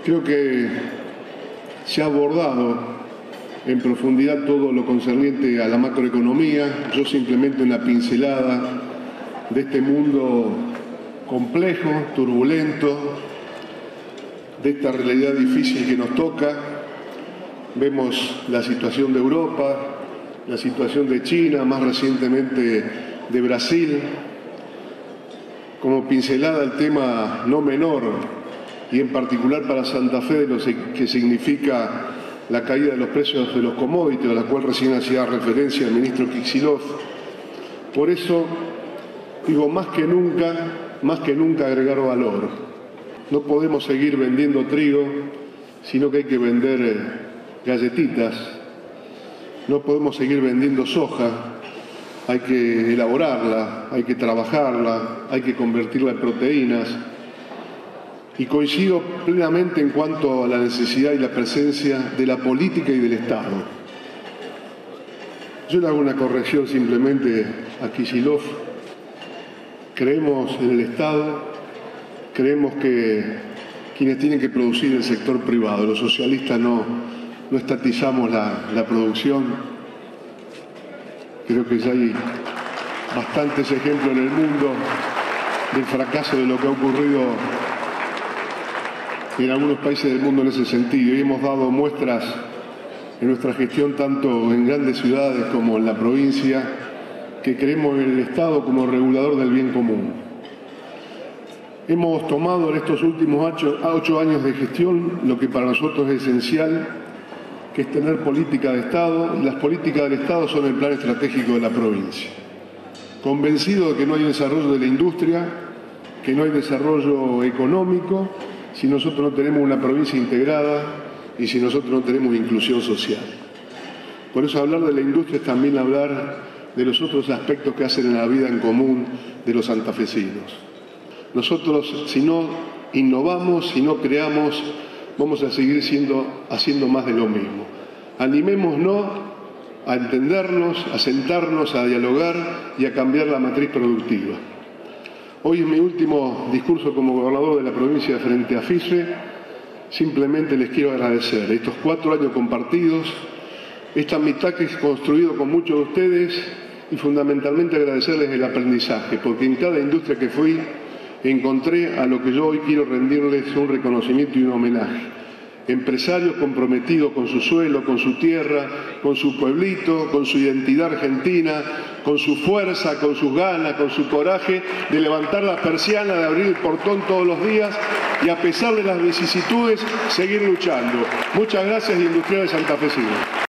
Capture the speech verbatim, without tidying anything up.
Creo que se ha abordado en profundidad todo lo concerniente a la macroeconomía. Yo simplemente una pincelada de este mundo complejo, turbulento, de esta realidad difícil que nos toca. Vemos la situación de Europa, la situación de China, más recientemente de Brasil. Como pincelada el tema no menor, y en particular para Santa Fe, de lo que significa la caída de los precios de los commodities, a la cual recién hacía referencia el ministro Kicillof. Por eso, digo, más que nunca, más que nunca agregar valor. No podemos seguir vendiendo trigo, sino que hay que vender galletitas. No podemos seguir vendiendo soja, hay que elaborarla, hay que trabajarla, hay que convertirla en proteínas. Y coincido plenamente en cuanto a la necesidad y la presencia de la política y del Estado. Yo le hago una corrección simplemente a Kicillof. Creemos en el Estado, creemos que quienes tienen que producir el sector privado. Los socialistas no, no estatizamos la, la producción. Creo que ya hay bastantes ejemplos en el mundo del fracaso de lo que ha ocurrido en algunos países del mundo en ese sentido, y hemos dado muestras en nuestra gestión tanto en grandes ciudades como en la provincia, que creemos en el Estado como regulador del bien común. Hemos tomado en estos últimos ocho, ocho años de gestión lo que para nosotros es esencial, que es tener política de Estado, y las políticas del Estado son el plan estratégico de la provincia. Convencido de que no hay desarrollo de la industria, que no hay desarrollo económico, si nosotros no tenemos una provincia integrada y si nosotros no tenemos inclusión social. Por eso hablar de la industria es también hablar de los otros aspectos que hacen en la vida en común de los santafesinos. Nosotros, si no innovamos, si no creamos, vamos a seguir siendo, haciendo más de lo mismo. Animémonos a entendernos, a sentarnos, a dialogar y a cambiar la matriz productiva. Hoy es mi último discurso como gobernador de la provincia frente a FISE. Simplemente les quiero agradecer estos cuatro años compartidos, esta amistad que he construido con muchos de ustedes, y fundamentalmente agradecerles el aprendizaje, porque en cada industria que fui encontré a lo que yo hoy quiero rendirles un reconocimiento y un homenaje. Empresarios comprometidos con su suelo, con su tierra, con su pueblito, con su identidad argentina, con su fuerza, con sus ganas, con su coraje de levantar la persiana, de abrir el portón todos los días y, a pesar de las vicisitudes, seguir luchando. Muchas gracias, industriales santafesinos.